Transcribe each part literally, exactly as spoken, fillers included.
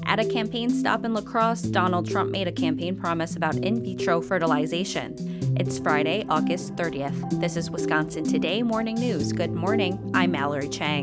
At a campaign stop in La Crosse, Donald Trump made a campaign promise about in vitro fertilization. It's Friday, August thirtieth. This is Wisconsin Today Morning News. Good morning. I'm Mallory Chang.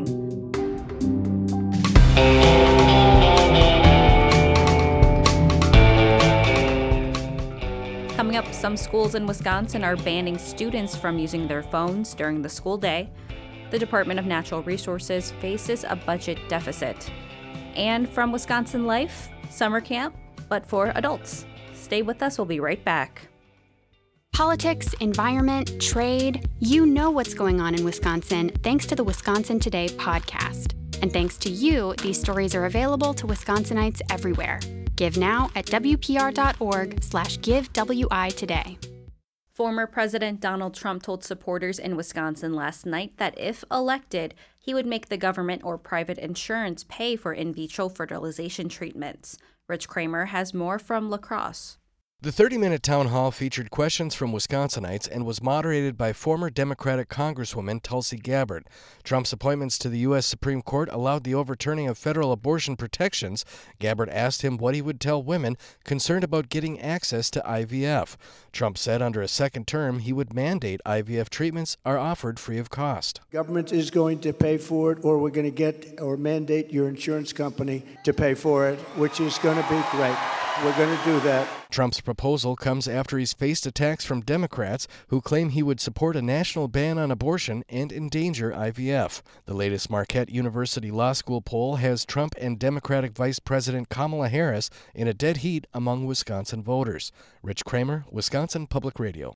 Coming up, some schools in Wisconsin are banning students from using their phones during the school day. The Department of Natural Resources faces a budget deficit. And from Wisconsin Life, summer camp, but for adults. Stay with us. We'll be right back. Politics, environment, trade. You know what's going on in Wisconsin thanks to the Wisconsin Today podcast. And thanks to you, these stories are available to Wisconsinites everywhere. Give now at wpr.org slash give WI today. Former President Donald Trump told supporters in Wisconsin last night that if elected, he would make the government or private insurance pay for in vitro fertilization treatments. Rich Kramer has more from La Crosse. The thirty-minute town hall featured questions from Wisconsinites and was moderated by former Democratic Congresswoman Tulsi Gabbard. Trump's appointments to the U S Supreme Court allowed the overturning of federal abortion protections. Gabbard asked him what he would tell women concerned about getting access to I V F. Trump said under a second term he would mandate I V F treatments are offered free of cost. Government is going to pay for it, or we're going to get or mandate your insurance company to pay for it, which is going to be great. We're going to do that. Trump's proposal comes after he's faced attacks from Democrats who claim he would support a national ban on abortion and endanger I V F. The latest Marquette University Law School poll has Trump and Democratic Vice President Kamala Harris in a dead heat among Wisconsin voters. Rich Kramer, Wisconsin Public Radio.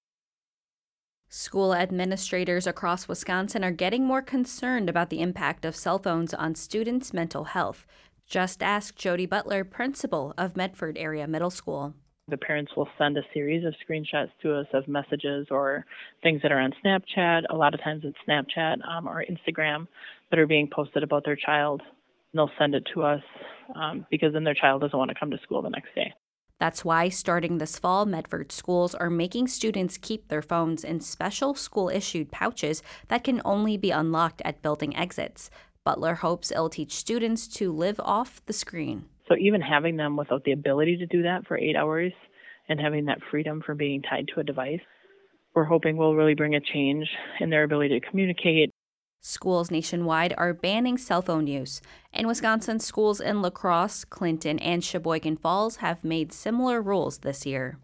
School administrators across Wisconsin are getting more concerned about the impact of cell phones on students' mental health. Just ask Jody Butler, principal of Medford Area Middle School. The parents will send a series of screenshots to us of messages or things that are on Snapchat. A lot of times it's Snapchat um, or Instagram that are being posted about their child. And they'll send it to us um, because then their child doesn't want to come to school the next day. That's why starting this fall, Medford schools are making students keep their phones in special school-issued pouches that can only be unlocked at building exits. Butler hopes it'll teach students to live off the screen. So even having them without the ability to do that for eight hours and having that freedom from being tied to a device, we're hoping will really bring a change in their ability to communicate. Schools nationwide are banning cell phone use. In Wisconsin, schools in La Crosse, Clinton, and Sheboygan Falls have made similar rules this year.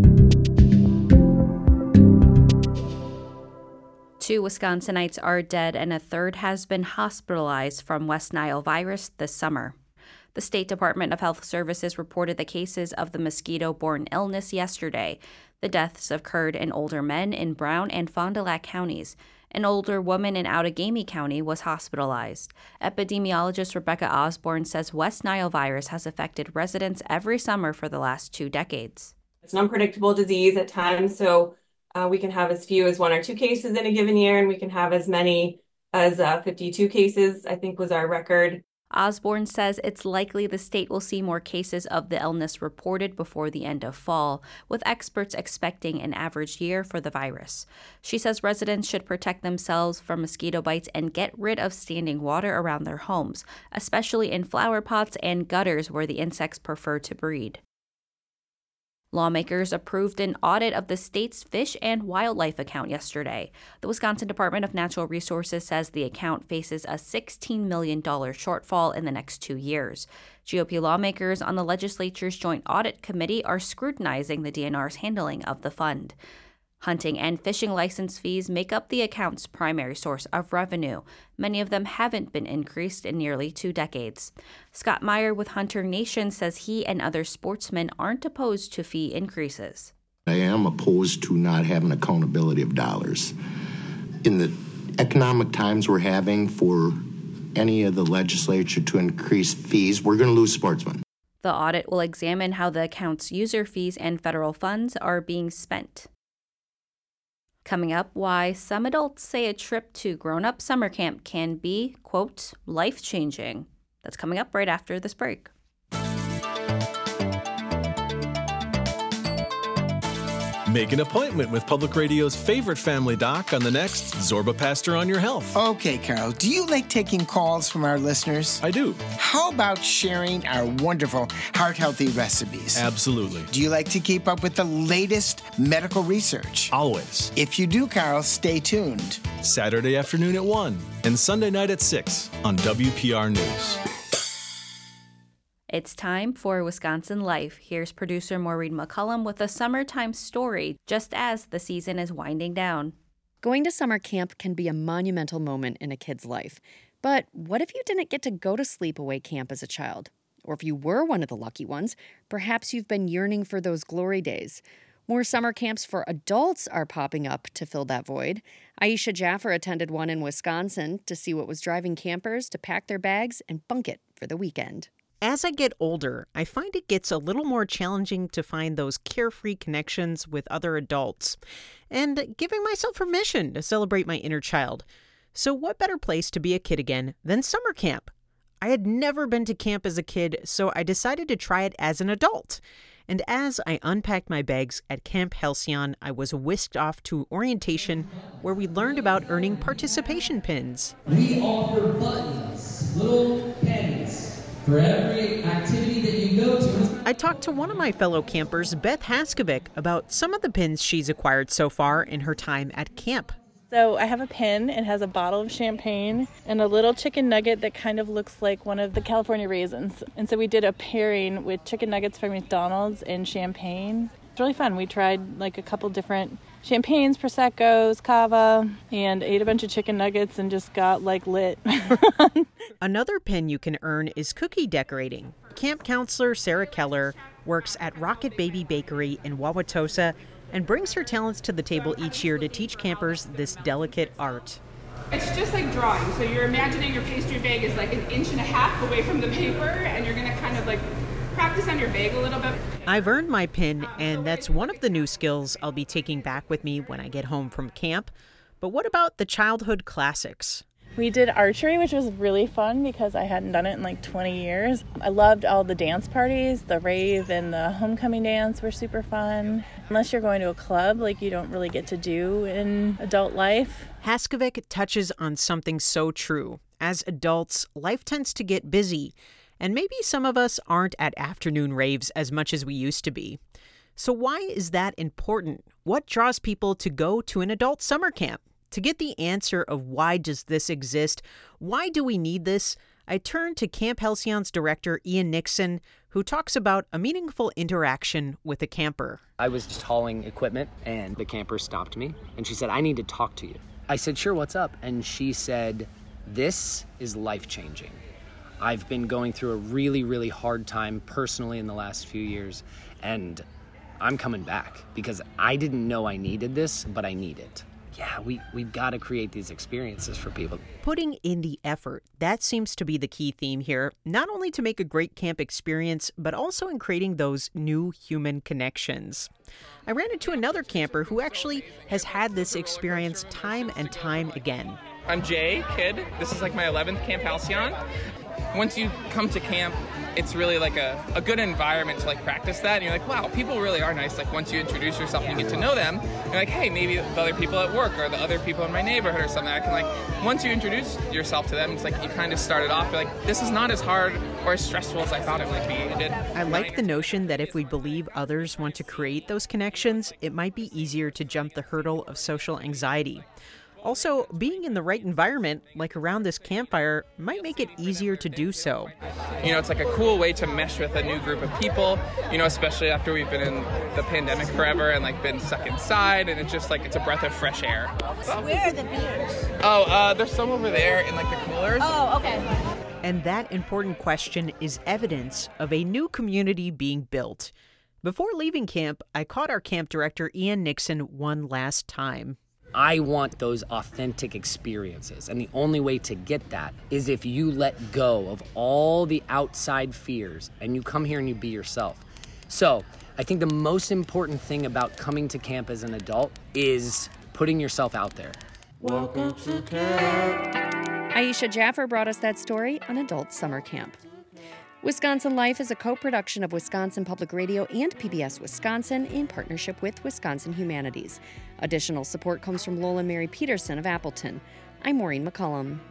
Two Wisconsinites are dead and a third has been hospitalized from West Nile virus this summer. The State Department of Health Services reported the cases of the mosquito-borne illness yesterday. The deaths occurred in older men in Brown and Fond du Lac counties. An older woman in Outagamie County was hospitalized. Epidemiologist Rebecca Osborne says West Nile virus has affected residents every summer for the last two decades. It's an unpredictable disease at times, so Uh, we can have as few as one or two cases in a given year, and we can have as many as uh, fifty-two cases, I think was our record. Osborne says it's likely the state will see more cases of the illness reported before the end of fall, with experts expecting an average year for the virus. She says residents should protect themselves from mosquito bites and get rid of standing water around their homes, especially in flower pots and gutters where the insects prefer to breed. Lawmakers approved an audit of the state's fish and wildlife account yesterday. The Wisconsin Department of Natural Resources says the account faces a sixteen million dollars shortfall in the next two years. G O P lawmakers on the legislature's Joint Audit Committee are scrutinizing the D N R's handling of the fund. Hunting and fishing license fees make up the account's primary source of revenue. Many of them haven't been increased in nearly two decades. Scott Meyer with Hunter Nation says he and other sportsmen aren't opposed to fee increases. I am opposed to not having accountability of dollars. In the economic times we're having, for any of the legislature to increase fees, we're going to lose sportsmen. The audit will examine how the account's user fees and federal funds are being spent. Coming up, why some adults say a trip to grown-up summer camp can be, quote, life-changing. That's coming up right after this break. Make an appointment with Public Radio's favorite family doc on the next Zorba Pastor on Your Health. Okay, Carol, do you like taking calls from our listeners? I do. How about sharing our wonderful heart-healthy recipes? Absolutely. Do you like to keep up with the latest medical research? Always. If you do, Carol, stay tuned. Saturday afternoon at one and Sunday night at six on W P R News. It's time for Wisconsin Life. Here's producer Maureen McCullum with a summertime story, just as the season is winding down. Going to summer camp can be a monumental moment in a kid's life. But what if you didn't get to go to sleepaway camp as a child? Or if you were one of the lucky ones, perhaps you've been yearning for those glory days. More summer camps for adults are popping up to fill that void. Aisha Jaffer attended one in Wisconsin to see what was driving campers to pack their bags and bunk it for the weekend. As I get older, I find it gets a little more challenging to find those carefree connections with other adults and giving myself permission to celebrate my inner child. So what better place to be a kid again than summer camp? I had never been to camp as a kid, so I decided to try it as an adult. And as I unpacked my bags at Camp Halcyon, I was whisked off to orientation where we learned about earning participation pins. We offer buttons, little pens, for every activity that you go to. I talked to one of my fellow campers, Beth Haskovic, about some of the pins she's acquired so far in her time at camp. So I have a pin. It has a bottle of champagne and a little chicken nugget that kind of looks like one of the California raisins. And so we did a pairing with chicken nuggets from McDonald's and champagne. It's really fun. We tried like a couple different champagnes, Prosecco's, Cava, and ate a bunch of chicken nuggets and just got like lit. Another pin you can earn is cookie decorating. Camp counselor Sarah Keller works at Rocket Baby Bakery in Wauwatosa and brings her talents to the table each year to teach campers this delicate art. It's just like drawing. So you're imagining your pastry bag is like an inch and a half away from the paper, and you're going to kind of like practice on your bag a little bit. I've earned my pin, and that's one of the new skills I'll be taking back with me when I get home from camp. But what about the childhood classics? We did archery, which was really fun because I hadn't done it in like twenty years. I loved all the dance parties. The rave and the homecoming dance were super fun. Unless you're going to a club, like you don't really get to do in adult life. Haskovic touches on something so true. As adults, life tends to get busy, and maybe some of us aren't at afternoon raves as much as we used to be. So why is that important? What draws people to go to an adult summer camp? To get the answer of why does this exist, why do we need this, I turn to Camp Halcyon's director, Ian Nixon, who talks about a meaningful interaction with a camper. I was just hauling equipment, and the camper stopped me, and she said, I need to talk to you. I said, sure, what's up? And she said, this is life-changing. I've been going through a really, really hard time personally in the last few years, and I'm coming back because I didn't know I needed this, but I need it. Yeah, we, we've got to create these experiences for people. Putting in the effort, that seems to be the key theme here, not only to make a great camp experience, but also in creating those new human connections. I ran into another camper who actually has had this experience time and time again. I'm Jay Kidd. This is like my eleventh Camp Halcyon. Once you come to camp, it's really like a, a good environment to like practice that. And you're like, wow, people really are nice. Like once you introduce yourself and you get to know them, you're like, hey, maybe the other people at work or the other people in my neighborhood or something. I can like, once you introduce yourself to them, it's like you kind of started off, you're like, this is not as hard or as stressful as I thought it might be. It did. I like the notion that if we believe others want to create those connections, it might be easier to jump the hurdle of social anxiety. Also, being in the right environment, like around this campfire, might make it easier to do so. You know, it's like a cool way to mesh with a new group of people, you know, especially after we've been in the pandemic forever and like been stuck inside, and it's just like, it's a breath of fresh air. Where are the beers? Oh, uh, there's some over there in like the coolers. Oh, okay. And that important question is evidence of a new community being built. Before leaving camp, I caught our camp director, Ian Nixon, one last time. I want those authentic experiences, and the only way to get that is if you let go of all the outside fears and you come here and you be yourself. So I think the most important thing about coming to camp as an adult is putting yourself out there. Welcome to camp. Aisha Jaffer brought us that story on Adult Summer Camp. Wisconsin Life is a co-production of Wisconsin Public Radio and P B S Wisconsin in partnership with Wisconsin Humanities. Additional support comes from Lola Mary Peterson of Appleton. I'm Maureen McCullum.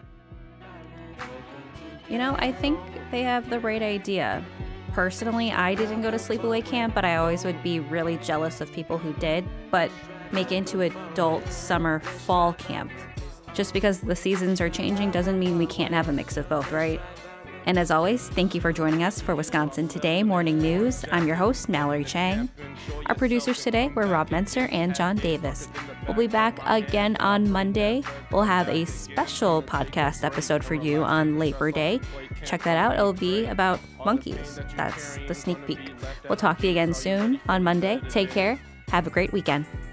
You know, I think they have the right idea. Personally, I didn't go to sleepaway camp, but I always would be really jealous of people who did. But make it into adult summer fall camp. Just because the seasons are changing doesn't mean we can't have a mix of both, right? And as always, thank you for joining us for Wisconsin Today Morning News. I'm your host, Mallory Chang. Our producers today were Rob Menser and John Davis. We'll be back again on Monday. We'll have a special podcast episode for you on Labor Day. Check that out. It'll be about monkeys. That's the sneak peek. We'll talk to you again soon on Monday. Take care. Have a great weekend.